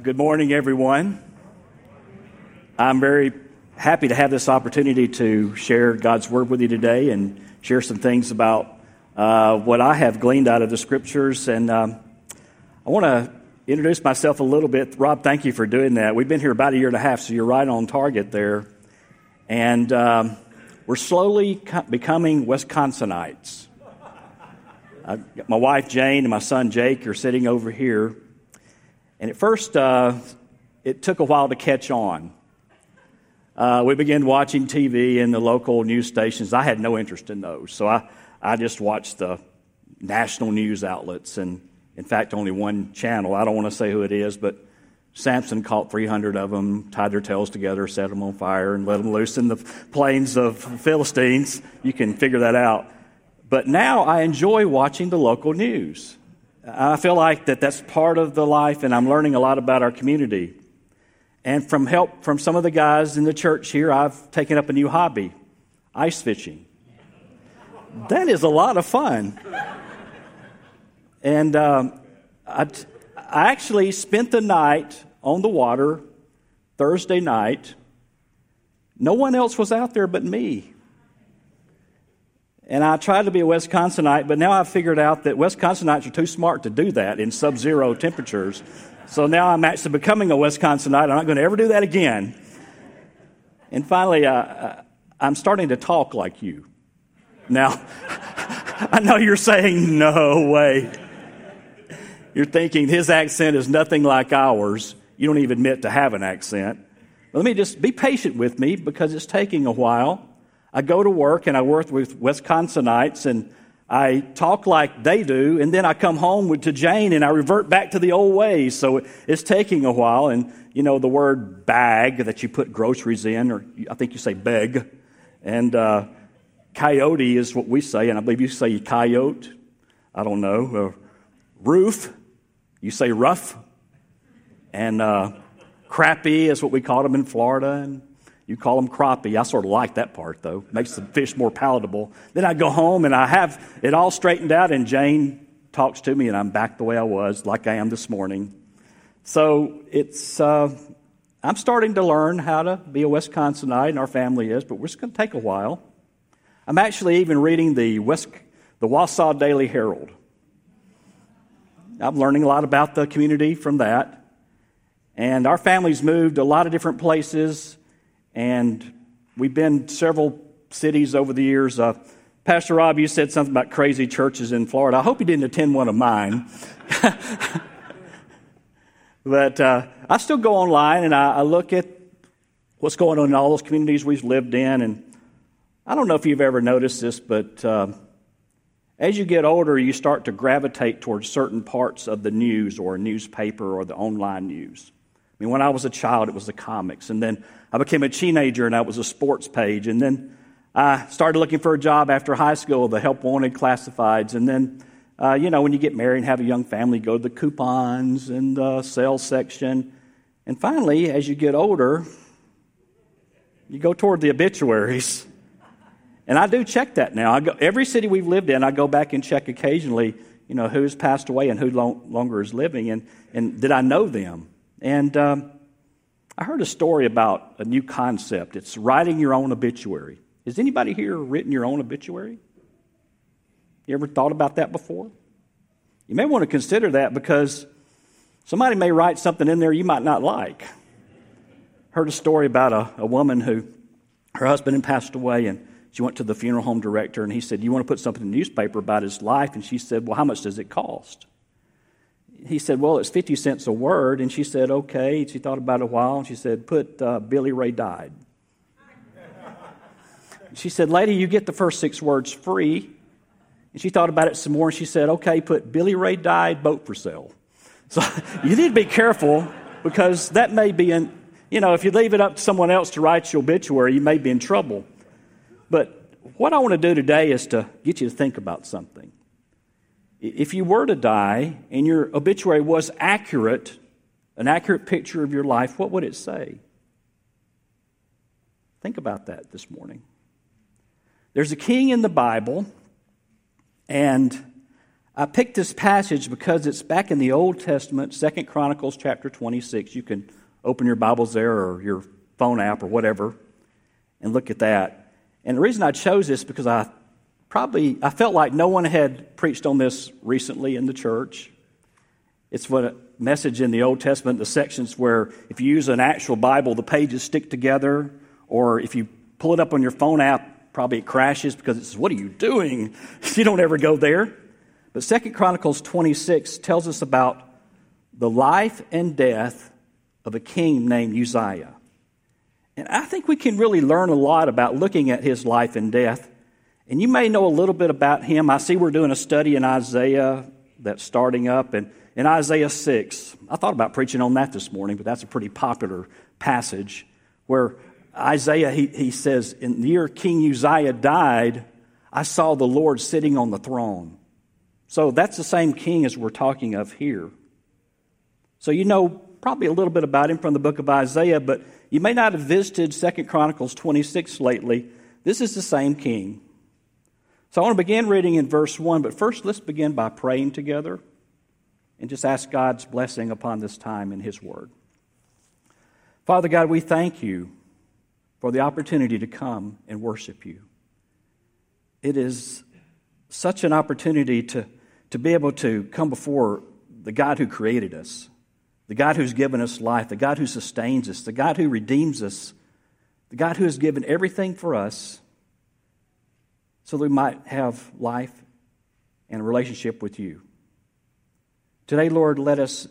Good morning, everyone. I'm very happy to have this opportunity to share God's Word with you today and share some things about what I have gleaned out of the Scriptures. And I want to introduce myself a little bit. Rob, thank you for doing that. We've been here about a year and a half, so you're right on target there. And we're slowly becoming Wisconsinites. My wife, Jane, and my son, Jake, are sitting over here. And at first, it took a while to catch on. We began watching TV in the local news stations. I had no interest in those, so I just watched the national news outlets, and in fact, only one channel. I don't want to say who it is, but Samson caught 300 of them, tied their tails together, set them on fire, and let them loose in the plains of Philistines. You can figure that out. But now I enjoy watching the local news. I feel like that's part of the life, and I'm learning a lot about our community. And from help from some of the guys in the church here, I've taken up a new hobby, ice fishing. That is a lot of fun. And I actually spent the night on the water Thursday night. No one else was out there but me. And I tried to be a Wisconsinite, but now I've figured out that Wisconsinites are too smart to do that in sub-zero temperatures. So now I'm actually becoming a Wisconsinite. I'm not going to ever do that again. And finally, I'm starting to talk like you. Now, I know you're saying, no way. You're thinking his accent is nothing like ours. You don't even admit to have an accent. But let me just be patient with me because it's taking a while. I go to work and I work with Wisconsinites and I talk like they do, and then I come home to Jane and I revert back to the old ways. So it's taking a while. And, you know, the word bag that you put groceries in, or I think you say beg, and coyote is what we say, and I believe you say coyote. I don't know. Roof, you say rough. And crappie is what we call them in Florida, and you call them crappie. I sort of like that part, though. Makes the fish more palatable. Then I go home, and I have it all straightened out, and Jane talks to me, and I'm back the way I was, like I am this morning. So it's I'm starting to learn how to be a Wisconsinite, and our family is, but it's going to take a while. I'm actually even reading the Wausau Daily Herald. I'm learning a lot about the community from that. And our family's moved a lot of different places, and we've been several cities over the years. Pastor Rob, you said something about crazy churches in Florida. I hope you didn't attend one of mine. But I still go online, and I look at what's going on in all those communities we've lived in. And I don't know if you've ever noticed this, but as you get older, you start to gravitate towards certain parts of the news or a newspaper or the online news. I mean, when I was a child, it was the comics. And then I became a teenager, and that was a sports page. And then I started looking for a job after high school, the help wanted classifieds. And then, when you get married and have a young family, go to the coupons and the sales section. And finally, as you get older, you go toward the obituaries. And I do check that now. Every city we've lived in, I go back and check occasionally, who's passed away and who longer is living, and did I know them? And I heard a story about a new concept. It's writing your own obituary. Has anybody here written your own obituary? You ever thought about that before? You may want to consider that because somebody may write something in there you might not like. Heard a story about a woman who, her husband had passed away, and she went to the funeral home director, and he said, "You want to put something in the newspaper about his life?" And she said, "Well, how much does it cost?" He said, "Well, it's 50 cents a word." And she said, "Okay." She thought about it a while, and she said, "Put Billy Ray died." She said, "Lady, you get the first 6 words free." And she thought about it some more, and she said, "Okay, put Billy Ray died, boat for sale." So you need to be careful because that may be if you leave it up to someone else to write your obituary, you may be in trouble. But what I want to do today is to get you to think about something. If you were to die and your obituary was accurate, an accurate picture of your life, what would it say? Think about that this morning. There's a king in the Bible, and I picked this passage because it's back in the Old Testament, 2 Chronicles chapter 26. You can open your Bibles there or your phone app or whatever and look at that. And the reason I chose this because I felt like no one had preached on this recently in the church. It's what a message in the Old Testament, the sections where if you use an actual Bible, the pages stick together, or if you pull it up on your phone app, probably it crashes because it says, "What are you doing?" You don't ever go there. But 2 Chronicles 26 tells us about the life and death of a king named Uzziah. And I think we can really learn a lot about looking at his life and death. And you may know a little bit about him. I see we're doing a study in Isaiah that's starting up. And in Isaiah 6, I thought about preaching on that this morning, but that's a pretty popular passage where Isaiah, he says, in the year King Uzziah died, I saw the Lord sitting on the throne. So that's the same king as we're talking of here. So you know probably a little bit about him from the book of Isaiah, but you may not have visited 2 Chronicles 26 lately. This is the same king. So I want to begin reading in verse 1, but first let's begin by praying together and just ask God's blessing upon this time in His Word. Father God, we thank You for the opportunity to come and worship You. It is such an opportunity to be able to come before the God who created us, the God who's given us life, the God who sustains us, the God who redeems us, the God who has given everything for us so that we might have life and a relationship with You. Today, Lord, let us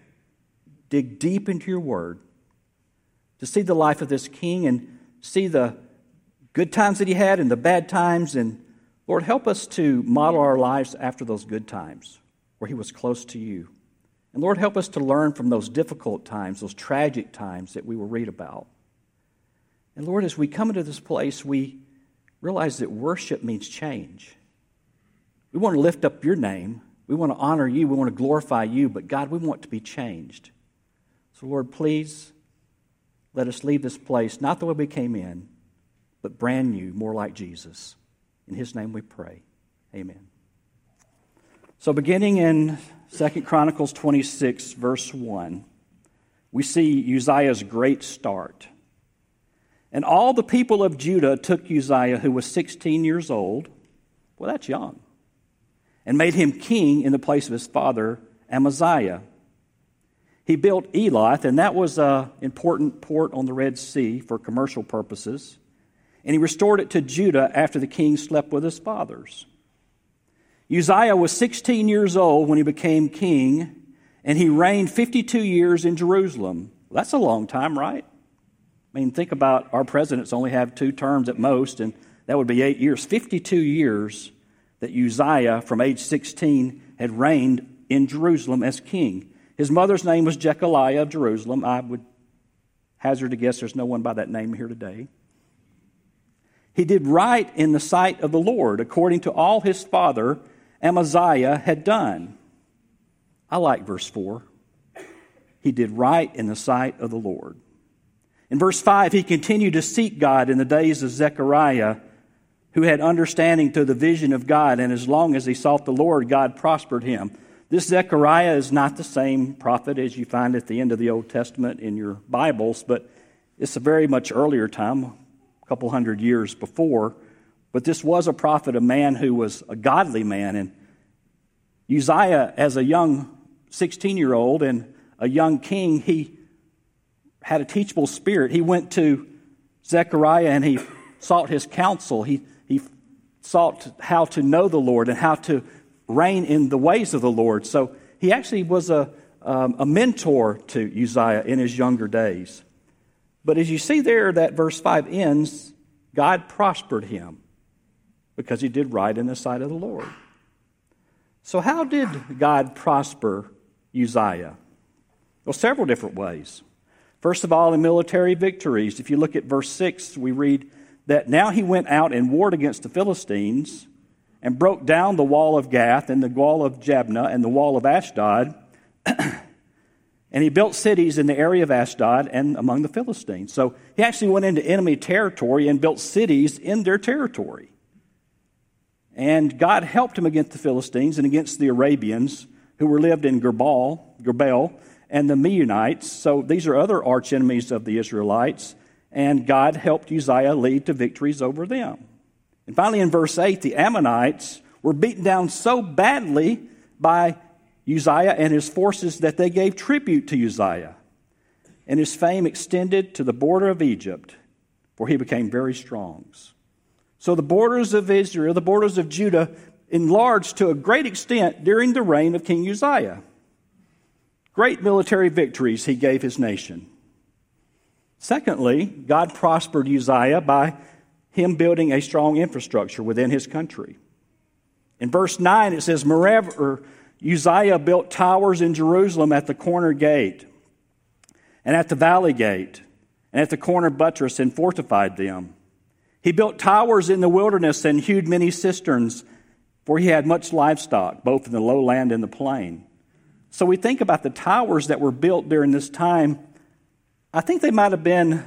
dig deep into Your Word to see the life of this king and see the good times that he had and the bad times. And Lord, help us to model our lives after those good times where he was close to You. And Lord, help us to learn from those difficult times, those tragic times that we will read about. And Lord, as we come into this place, we realize that worship means change. We want to lift up Your name. We want to honor You. We want to glorify You. But God, we want to be changed. So Lord, please let us leave this place not the way we came in, but brand new, more like Jesus. In His name we pray. Amen. So beginning in 2 Chronicles 26, verse 1, we see Uzziah's great start. And all the people of Judah took Uzziah, who was 16 years old, well, that's young, and made him king in the place of his father Amaziah. He built Elath, and that was an important port on the Red Sea for commercial purposes. And he restored it to Judah after the king slept with his fathers. Uzziah was 16 years old when he became king, and he reigned 52 years in Jerusalem. Well, that's a long time, right? I mean, think about our presidents only have 2 terms at most, and that would be 8 years. 52 years that Uzziah, from age 16, had reigned in Jerusalem as king. His mother's name was Jecoliah of Jerusalem. I would hazard to guess there's no one by that name here today. He did right in the sight of the Lord, according to all his father Amaziah had done. I like verse 4. He did right in the sight of the Lord. In verse 5, he continued to seek God in the days of Zechariah, who had understanding to the vision of God, and as long as he sought the Lord, God prospered him. This Zechariah is not the same prophet as you find at the end of the Old Testament in your Bibles, but it's a very much earlier time, couple hundred years before, but this was a prophet, a man who was a godly man. And Uzziah, as a young 16-year-old and a young king, he had a teachable spirit. He went to Zechariah and he sought his counsel. He sought how to know the Lord and how to reign in the ways of the Lord. So he actually was a mentor to Uzziah in his younger days. But as you see there, that verse 5 ends, God prospered him because he did right in the sight of the Lord. So how did God prosper Uzziah? Well, several different ways. First of all, in military victories. If you look at verse 6, we read that now he went out and warred against the Philistines and broke down the wall of Gath and the wall of Jabneh and the wall of Ashdod. And he built cities in the area of Ashdod and among the Philistines. So he actually went into enemy territory and built cities in their territory. And God helped him against the Philistines and against the Arabians who were lived in Gerbel, and the Meunites. So these are other arch enemies of the Israelites. And God helped Uzziah lead to victories over them. And finally, in verse 8, the Ammonites were beaten down so badly by Uzziah and his forces that they gave tribute to Uzziah. And his fame extended to the border of Egypt, for he became very strong. So the borders of Israel, the borders of Judah, enlarged to a great extent during the reign of King Uzziah. Great military victories he gave his nation. Secondly, God prospered Uzziah by him building a strong infrastructure within his country. In verse 9 it says, Uzziah built towers in Jerusalem at the corner gate, and at the valley gate, and at the corner buttress, and fortified them. He built towers in the wilderness and hewed many cisterns, for he had much livestock, both in the lowland and the plain. So we think about the towers that were built during this time. I think they might have been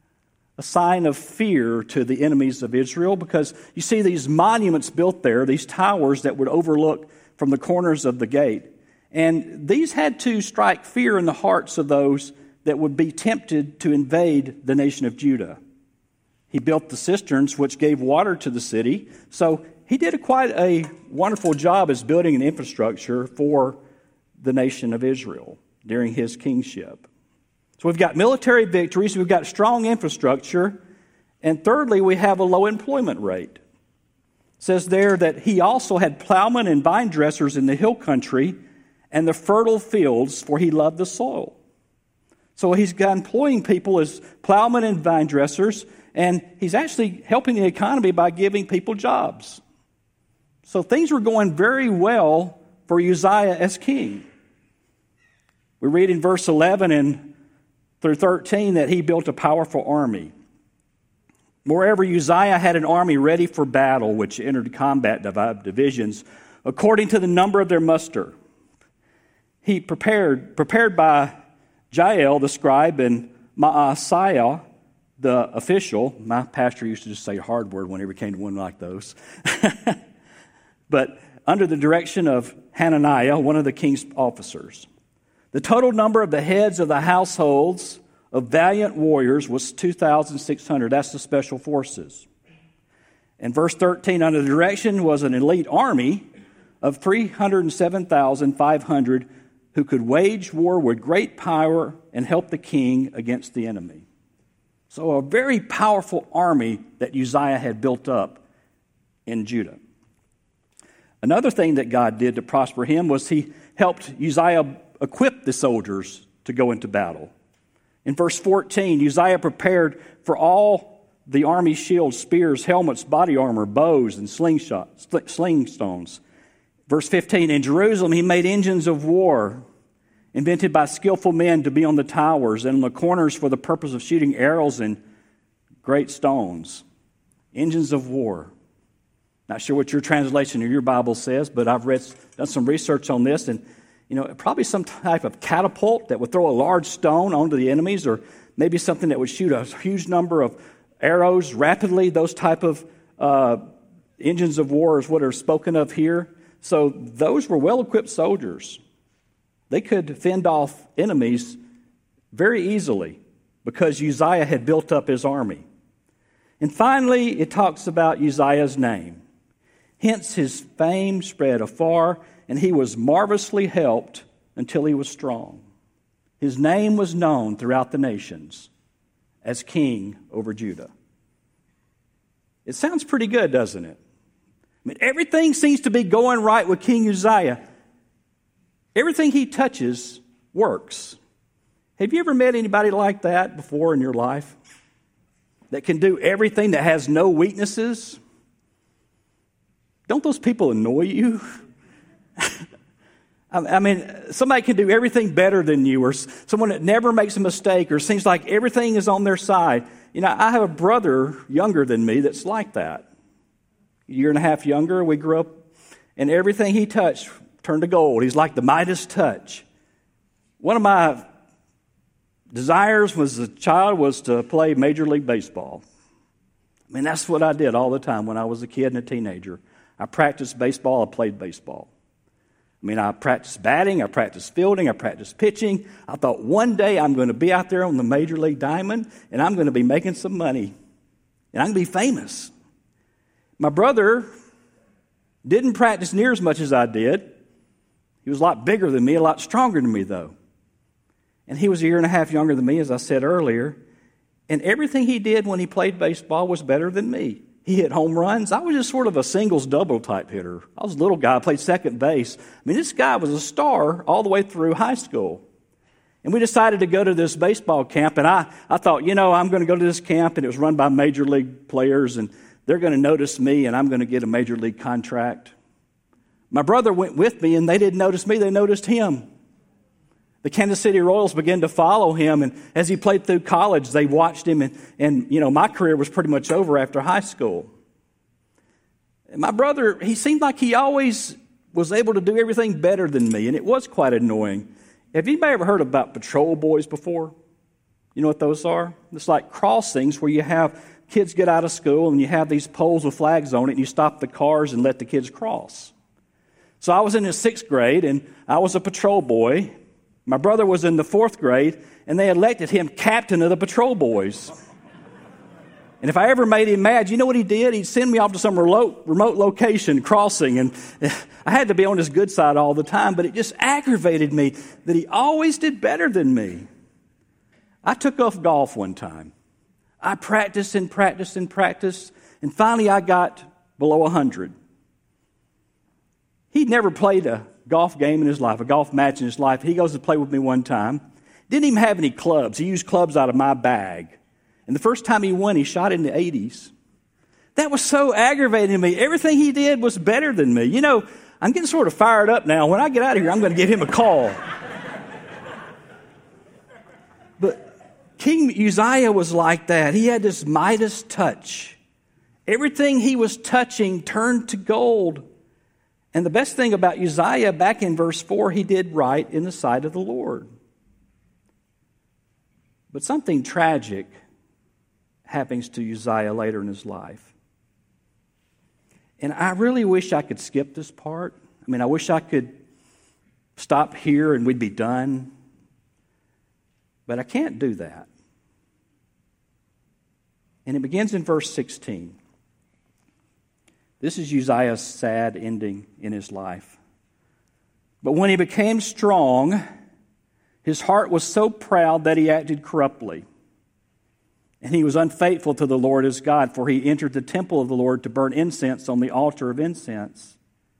a sign of fear to the enemies of Israel, because you see these monuments built there, these towers that would overlook from the corners of the gate. And these had to strike fear in the hearts of those that would be tempted to invade the nation of Judah. He built the cisterns, which gave water to the city. So he did quite a wonderful job as building an infrastructure for the nation of Israel during his kingship. So we've got military victories, we've got strong infrastructure, and thirdly, we have a low employment rate. It says there that he also had plowmen and vine dressers in the hill country and the fertile fields, for he loved the soil. So he's got employing people as plowmen and vine dressers, and he's actually helping the economy by giving people jobs. So things were going very well for Uzziah as king. We read in verse 11 and through 13 that he built a powerful army. Moreover, Uzziah had an army ready for battle, which entered combat divisions according to the number of their muster. He prepared by Jael the scribe and Maaseiah the official. My pastor used to just say hard word whenever he came to one like those. But under the direction of Hananiah, one of the king's officers. The total number of the heads of the households of valiant warriors was 2,600. That's the special forces. And verse 13, under the direction was an elite army of 307,500 who could wage war with great power and help the king against the enemy. So a very powerful army that Uzziah had built up in Judah. Another thing that God did to prosper him was he helped Uzziah equip the soldiers to go into battle. In verse 14, Uzziah prepared for all the army shields, spears, helmets, body armor, bows, and slingstones. Verse 15, in Jerusalem he made engines of war, invented by skillful men to be on the towers and on the corners for the purpose of shooting arrows and great stones. Engines of war. Not sure what your translation of your Bible says, but I've done some research on this, and probably some type of catapult that would throw a large stone onto the enemies, or maybe something that would shoot a huge number of arrows rapidly. Those type of engines of war is what are spoken of here. So those were well-equipped soldiers. They could fend off enemies very easily because Uzziah had built up his army. And finally, it talks about Uzziah's name. Hence his fame spread afar, and he was marvelously helped until he was strong. His name was known throughout the nations as king over Judah. It sounds pretty good, doesn't it? I mean, everything seems to be going right with King Uzziah. Everything he touches works. Have you ever met anybody like that before in your life? That can do everything, that has no weaknesses? Don't those people annoy you? I mean, somebody can do everything better than you, or someone that never makes a mistake, or seems like everything is on their side. I have a brother younger than me that's like that. A year and a half younger, we grew up, and everything he touched turned to gold. He's like the Midas touch. One of my desires as a child was to play Major League Baseball. I mean, that's what I did all the time when I was a kid and a teenager. I practiced baseball. I played baseball. I mean, I practiced batting. I practiced fielding. I practiced pitching. I thought one day I'm going to be out there on the Major League Diamond, and I'm going to be making some money, and I'm going to be famous. My brother didn't practice near as much as I did. He was a lot bigger than me, a lot stronger than me, though. And he was a year and a half younger than me, as I said earlier. And everything he did when he played baseball was better than me. He hit home runs. I was just sort of a singles double type hitter. I was a little guy. I played second base. I mean, this guy was a star all the way through high school. And we decided to go to this baseball camp. And I thought, I'm going to go to this camp. And it was run by major league players. And they're going to notice me. And I'm going to get a major league contract. My brother went with me. And they didn't notice me. They noticed him. The Kansas City Royals began to follow him, and as he played through college, they watched him, and my career was pretty much over after high school. And my brother, he seemed like he always was able to do everything better than me, and it was quite annoying. Have anybody ever heard about patrol boys before? You know what those are? It's like crossings where you have kids get out of school, and you have these poles with flags on it, and you stop the cars and let the kids cross. So I was in the 6th grade, and I was a patrol boy. My brother was in the 4th grade, and they elected him captain of the patrol boys. And if I ever made him mad, you know what he did? He'd send me off to some remote location crossing, and I had to be on his good side all the time, but it just aggravated me that he always did better than me. I took off golf one time. I practiced and practiced and practiced, and finally I got below 100. He'd never played a golf game in his life, a golf match in his life. He goes to play with me one time. Didn't even have any clubs. He used clubs out of my bag. And the first time he won, he shot in the 80s. That was so aggravating to me. Everything he did was better than me. I'm getting sort of fired up now. When I get out of here, I'm going to give him a call. But King Uzziah was like that. He had this Midas touch. Everything he was touching turned to gold. And the best thing about Uzziah, back in verse 4, he did right in the sight of the Lord. But something tragic happens to Uzziah later in his life. And I really wish I could skip this part. I mean, I wish I could stop here and we'd be done. But I can't do that. And it begins in verse 16. This is Uzziah's sad ending in his life. But when he became strong, his heart was so proud that he acted corruptly. And he was unfaithful to the Lord his God, for he entered the temple of the Lord to burn incense on the altar of incense.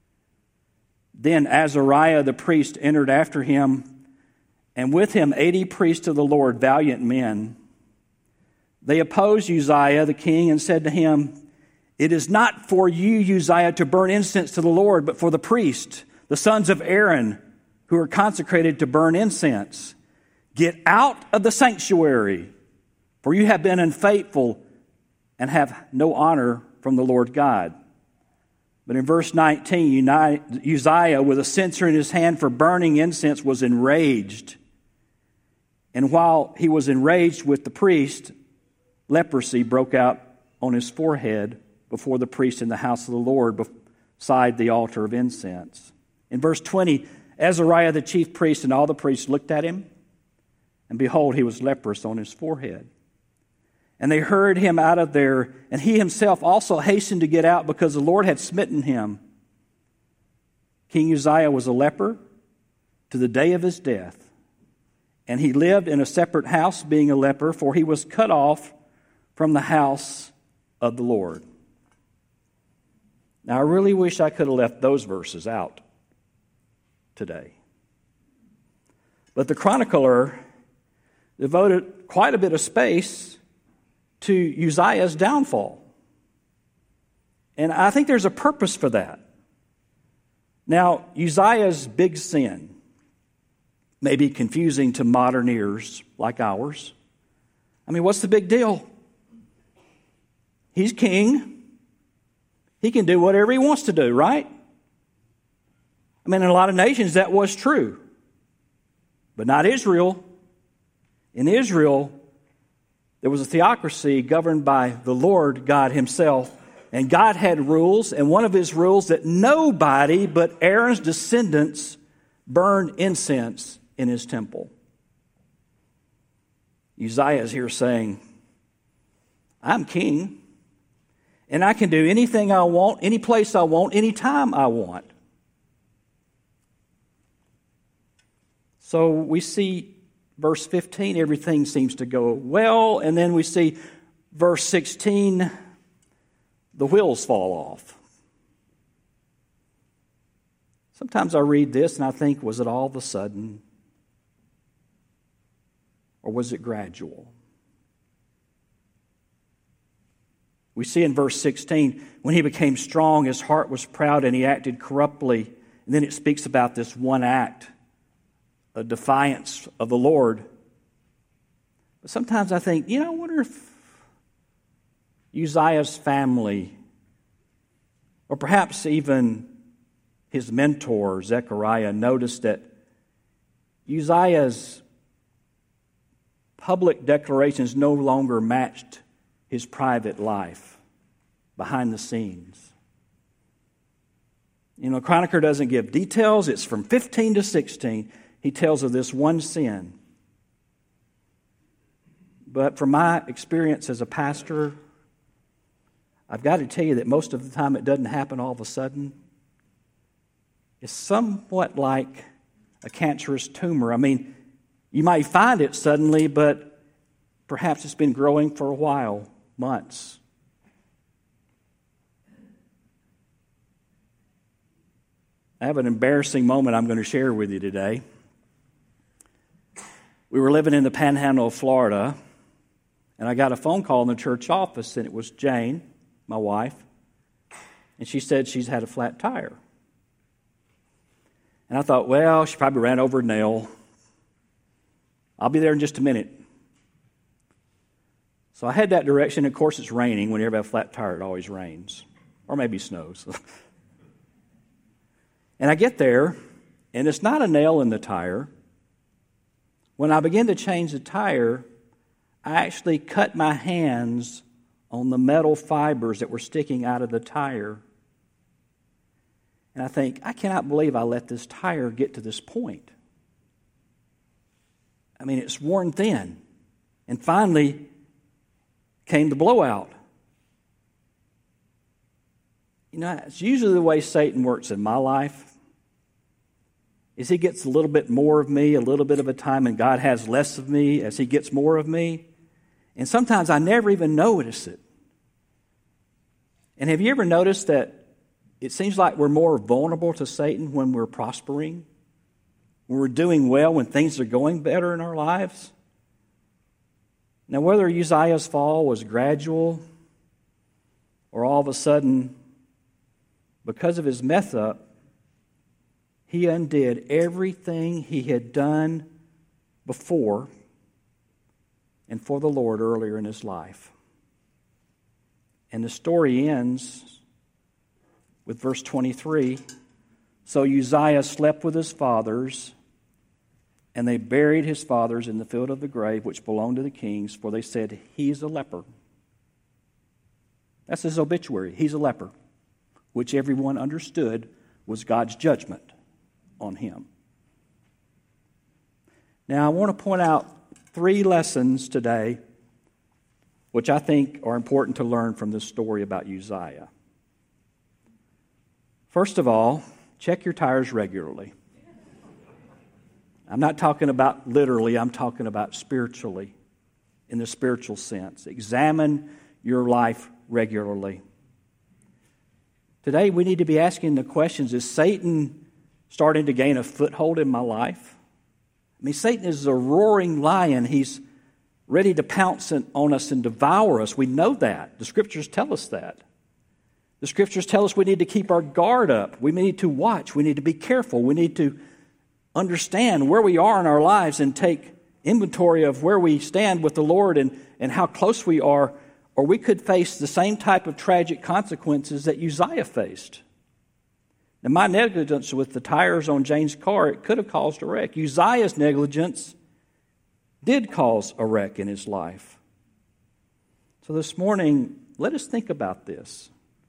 Then Azariah the priest entered after him, and with him 80 priests of the Lord, valiant men. They opposed Uzziah the king and said to him, "It is not for you, Uzziah, to burn incense to the Lord, but for the priest, the sons of Aaron, who are consecrated to burn incense. Get out of the sanctuary, for you have been unfaithful and have no honor from the Lord God." But in verse 19, Uzziah, with a censer in his hand for burning incense, was enraged. And while he was enraged with the priest, leprosy broke out on his forehead before the priest in the house of the Lord, beside the altar of incense. In verse 20, Azariah the chief priest and all the priests looked at him, and behold, he was leprous on his forehead. And they hurried him out of there, and he himself also hastened to get out because the Lord had smitten him. King Uzziah was a leper to the day of his death, and he lived in a separate house, being a leper, for he was cut off from the house of the Lord. Now, I really wish I could have left those verses out today. But the chronicler devoted quite a bit of space to Uzziah's downfall. And I think there's a purpose for that. Now, Uzziah's big sin may be confusing to modern ears like ours. I mean, what's the big deal? He's king. He can do whatever he wants to do, right? I mean, in a lot of nations that was true. But not Israel. In Israel, there was a theocracy governed by the Lord God himself, And God had rules, and one of his rules that nobody but Aaron's descendants burned incense in his temple. Uzziah is here saying, I'm king, and I can do anything I want, any place I want, anytime I want. So we see verse 15, everything seems to go well, and then we see verse 16, the wheels fall off. Sometimes I read this and I think, was it all of a sudden? Or was it gradual? We see in verse 16, when he became strong, his heart was proud and he acted corruptly. And then it speaks about this one act, a defiance of the Lord. But sometimes I think, I wonder if Uzziah's family, or perhaps even his mentor, Zechariah, noticed that Uzziah's public declarations no longer matched his private life behind the scenes. The chronicler doesn't give details. It's from 15 to 16. He tells of this one sin. But from my experience as a pastor, I've got to tell you that most of the time it doesn't happen all of a sudden. It's somewhat like a cancerous tumor. You might find it suddenly, but perhaps it's been growing for a while, months. I have an embarrassing moment I'm going to share with you today. We were living in the Panhandle of Florida, and I got a phone call in the church office, and it was Jane, my wife, and she said she's had a flat tire. And I thought, well, she probably ran over a nail. I'll be there in just a minute. So I head that direction. Of course, it's raining. Whenever you have a flat tire, it always rains. Or maybe snows. And I get there, and it's not a nail in the tire. When I begin to change the tire, I actually cut my hands on the metal fibers that were sticking out of the tire. And I think, I cannot believe I let this tire get to this point. It's worn thin. And finally came the blowout. It's usually the way Satan works in my life. Is he gets a little bit more of me, a little bit of a time, and God has less of me as he gets more of me. And sometimes I never even notice it. And have you ever noticed that it seems like we're more vulnerable to Satan when we're prospering? When we're doing well, when things are going better in our lives? Now, whether Uzziah's fall was gradual or all of a sudden, because of his mess up, he undid everything he had done before and for the Lord earlier in his life. And the story ends with verse 23. So Uzziah slept with his fathers, and they buried his fathers in the field of the grave, which belonged to the kings, for they said, he's a leper. That's his obituary. He's a leper, which everyone understood was God's judgment on him. Now, I want to point out 3 lessons today, which I think are important to learn from this story about Uzziah. First of all, check your tires regularly. I'm not talking about literally, I'm talking about spiritually, in the spiritual sense. Examine your life regularly. Today, we need to be asking the questions, is Satan starting to gain a foothold in my life? Satan is a roaring lion. He's ready to pounce on us and devour us. We know that. The Scriptures tell us that. The Scriptures tell us we need to keep our guard up. We need to watch. We need to be careful. We need to understand where we are in our lives and take inventory of where we stand with the Lord and how close we are, or we could face the same type of tragic consequences that Uzziah faced. Now, my negligence with the tires on Jane's car, it could have caused a wreck. Uzziah's negligence did cause a wreck in his life. So this morning, let us think about this.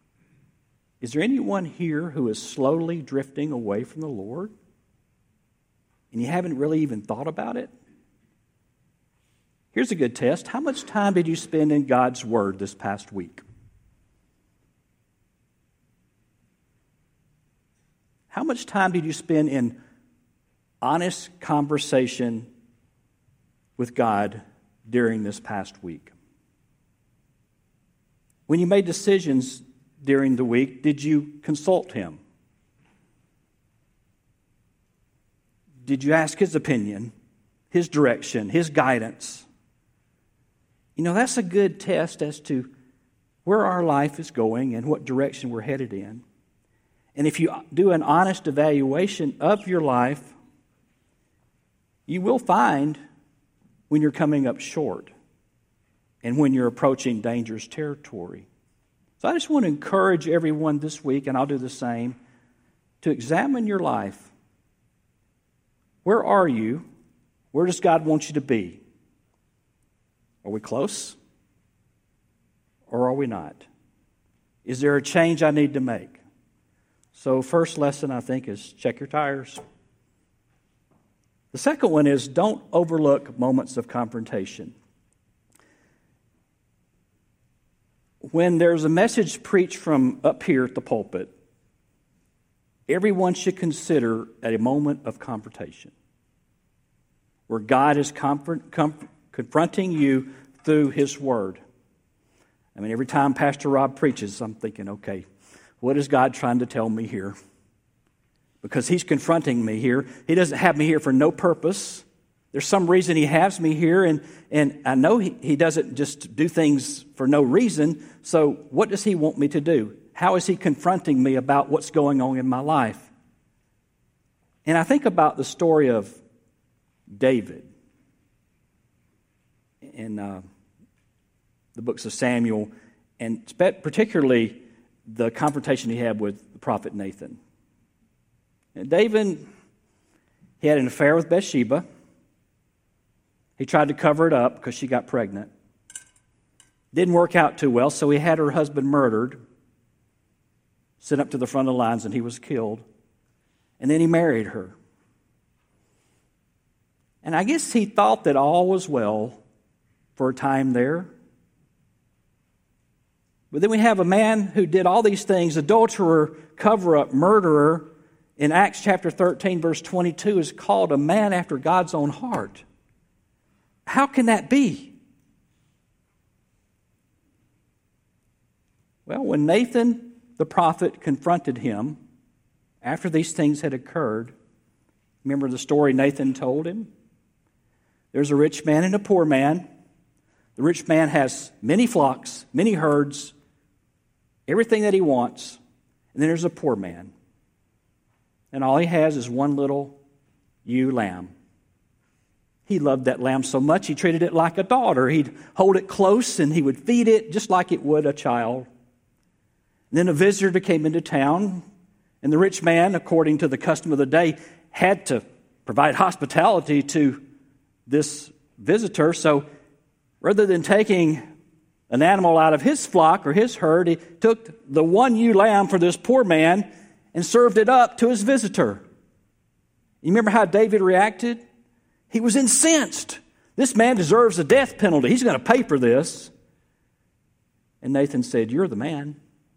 Is there anyone here who is slowly drifting away from the Lord? And you haven't really even thought about it? Here's a good test. How much time did you spend in God's Word this past week? How much time did you spend in honest conversation with God during this past week? When you made decisions during the week, did you consult Him? Did you ask His opinion, His direction, His guidance? You know, that's a good test as to where our life is going and what direction we're headed in. And if you do an honest evaluation of your life, you will find when you're coming up short and when you're approaching dangerous territory. So I just want to encourage everyone this week, and I'll do the same, to examine your life. Where are you? Where does God want you to be? Are we close? Or are we not? Is there a change I need to make? So first lesson, I think, is check your tires. The second one is don't overlook moments of confrontation. When there's a message preached from up here at the pulpit, everyone should consider a moment of confrontation where God is confronting you through His Word. I mean, every time Pastor Rob preaches, I'm thinking, okay, what is God trying to tell me here? Because He's confronting me here. He doesn't have me here for no purpose. There's some reason He has me here, and I know he doesn't just do things for no reason. So what does He want me to do? How is He confronting me about what's going on in my life? And I think about the story of David in the books of Samuel, and particularly the confrontation he had with the prophet Nathan. And David, he had an affair with Bathsheba. He tried to cover it up because she got pregnant. Didn't work out too well, so he had her husband murdered, sent up to the front of the lines, and he was killed. And then he married her. And I guess he thought that all was well for a time there. But then we have a man who did all these things, adulterer, cover-up, murderer. In Acts chapter 13, verse 22, is called a man after God's own heart. How can that be? Well, when Nathan the prophet confronted him after these things had occurred, remember the story Nathan told him? There's a rich man and a poor man. The rich man has many flocks, many herds, everything that he wants. And then there's a poor man. And all he has is one little ewe lamb. He loved that lamb so much, he treated it like a daughter. He'd hold it close and he would feed it just like it would a child. And then a visitor came into town, and the rich man, according to the custom of the day, had to provide hospitality to this visitor. So rather than taking an animal out of his flock or his herd, he took the one ewe lamb for this poor man and served it up to his visitor. You remember how David reacted? He was incensed. This man deserves a death penalty. He's going to pay for this. And Nathan said, "You're the man."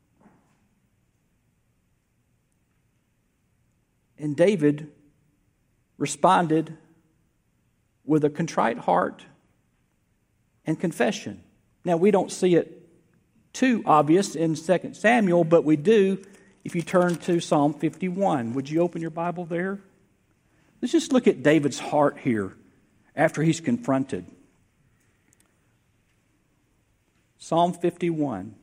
And David responded with a contrite heart and confession. Now, we don't see it too obvious in 2 Samuel, but we do if you turn to Psalm 51. Would you open your Bible there? Let's just look at David's heart here after he's confronted. Psalm 51,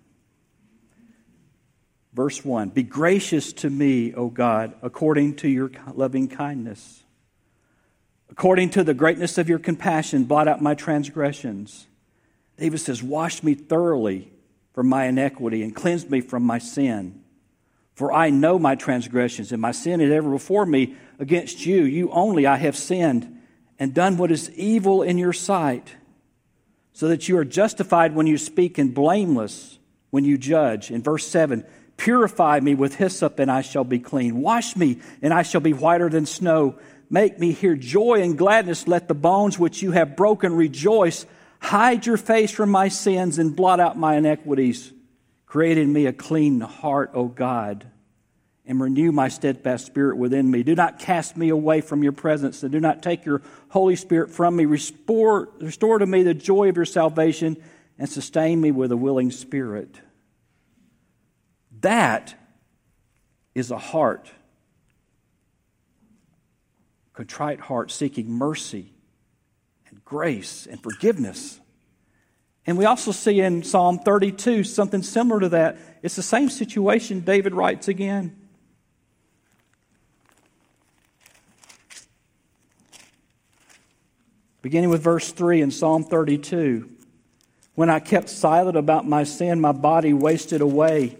verse 1. Be gracious to me, O God, according to your loving kindness. According to the greatness of your compassion, blot out my transgressions. David says, wash me thoroughly from my iniquity and cleanse me from my sin. For I know my transgressions, and my sin is ever before me. Against you, you only, I have sinned and done what is evil in your sight, so that you are justified when you speak and blameless when you judge. In verse 7, Purify me with hyssop, and I shall be clean. Wash me, and I shall be whiter than snow. Make me hear joy and gladness. Let the bones which you have broken rejoice. Hide your face from my sins and blot out my iniquities. Create in me a clean heart, O God, and renew my steadfast spirit within me. Do not cast me away from your presence, and do not take your Holy Spirit from me. Restore to me the joy of your salvation, and sustain me with a willing spirit. That is a heart, contrite heart seeking mercy and grace and forgiveness. And we also see in Psalm 32 something similar to that. It's the same situation. David writes again. Beginning with verse 3 in Psalm 32. When I kept silent about my sin, my body wasted away.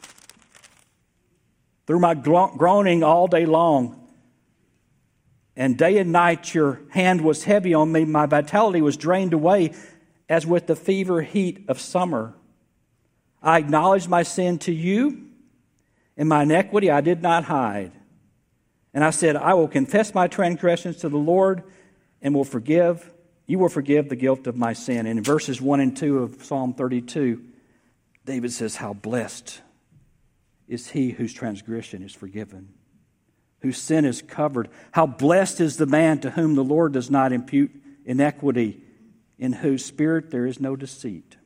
Through my groaning all day long, and day and night your hand was heavy on me. My vitality was drained away as with the fever heat of summer. I acknowledged my sin to you, and my iniquity I did not hide. And I said, I will confess my transgressions to the Lord, and you will forgive the guilt of my sin. And in verses 1 and 2 of Psalm 32, David says, how blessed is he whose transgression is forgiven, whose sin is covered. How blessed is the man to whom the Lord does not impute iniquity, in whose spirit there is no deceit.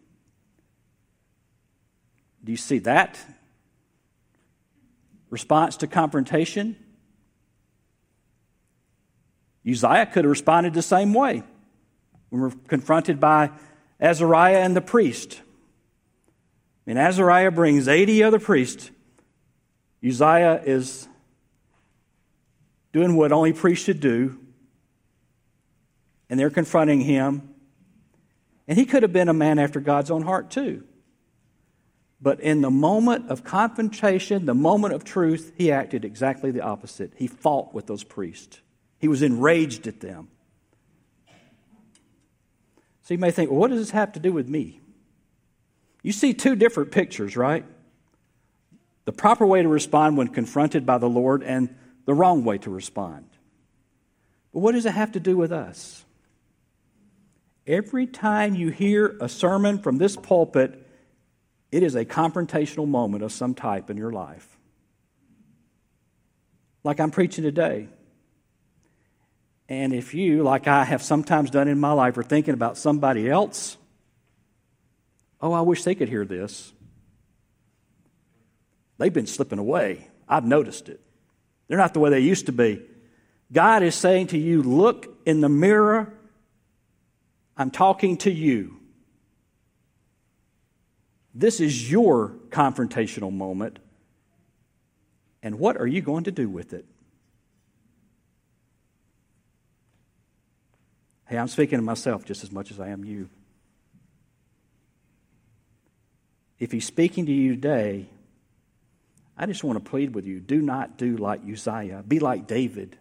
Do you see that response to confrontation? Uzziah could have responded the same way when we're confronted by Azariah and the priest. And Azariah brings 80 other priests. Uzziah is doing what only priests should do, and they're confronting him. And he could have been a man after God's own heart too. But in the moment of confrontation, the moment of truth, he acted exactly the opposite. He fought with those priests. He was enraged at them. So you may think, well, what does this have to do with me? You see two different pictures, right? The proper way to respond when confronted by the Lord and the wrong way to respond. But what does it have to do with us? Every time you hear a sermon from this pulpit, it is a confrontational moment of some type in your life. Like I'm preaching today. And if you, like I have sometimes done in my life, are thinking about somebody else, oh, I wish they could hear this. They've been slipping away. I've noticed it. They're not the way they used to be. God is saying to you, look in the mirror. I'm talking to you. This is your confrontational moment. And what are you going to do with it? Hey, I'm speaking to myself just as much as I am you. If he's speaking to you today, I just want to plead with you, do not do like Uzziah. Be like David.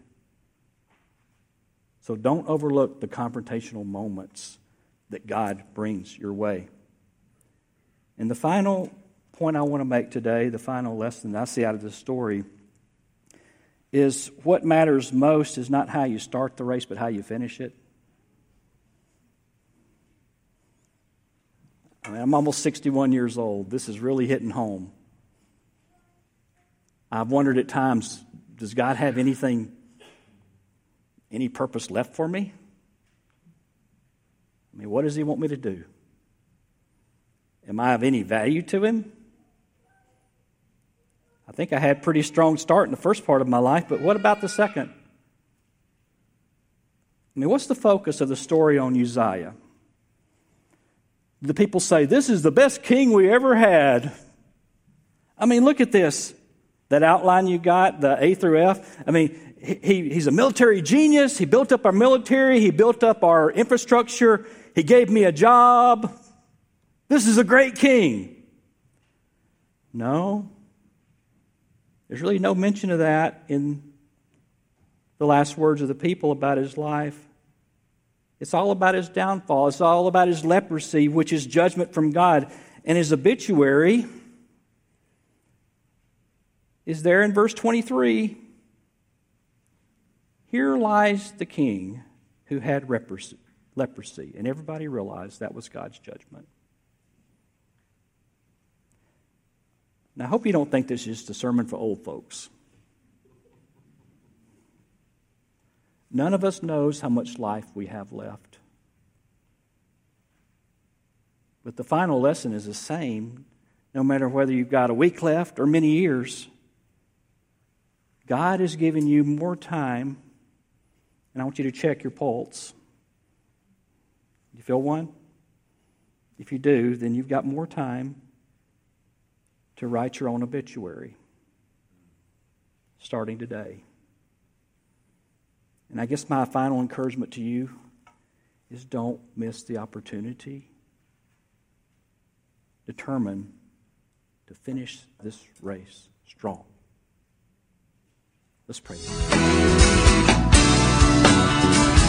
So don't overlook the confrontational moments that God brings your way. And the final point I want to make today, the final lesson I see out of this story, is what matters most is not how you start the race, but how you finish it. I mean, I'm almost 61 years old. This is really hitting home. I've wondered at times, does God have any purpose left for me? I mean, what does he want me to do? Am I of any value to him? I think I had a pretty strong start in the first part of my life, but what about the second? I mean, what's the focus of the story on Uzziah? The people say, this is the best king we ever had. I mean, look at this. That outline you got, the A through F. I mean, he's a military genius. He built up our military. He built up our infrastructure. He gave me a job. This is a great king. No. There's really no mention of that in the last words of the people about his life. It's all about his downfall. It's all about his leprosy, which is judgment from God. And his obituary is there in verse 23. Here lies the king who had leprosy. And everybody realized that was God's judgment. Now, I hope you don't think this is just a sermon for old folks. None of us knows how much life we have left. But the final lesson is the same, no matter whether you've got a week left or many years. God has given you more time, and I want you to check your pulse. You feel one? If you do, then you've got more time to write your own obituary, starting today. And I guess my final encouragement to you is don't miss the opportunity. Determined to finish this race strong. Let's pray.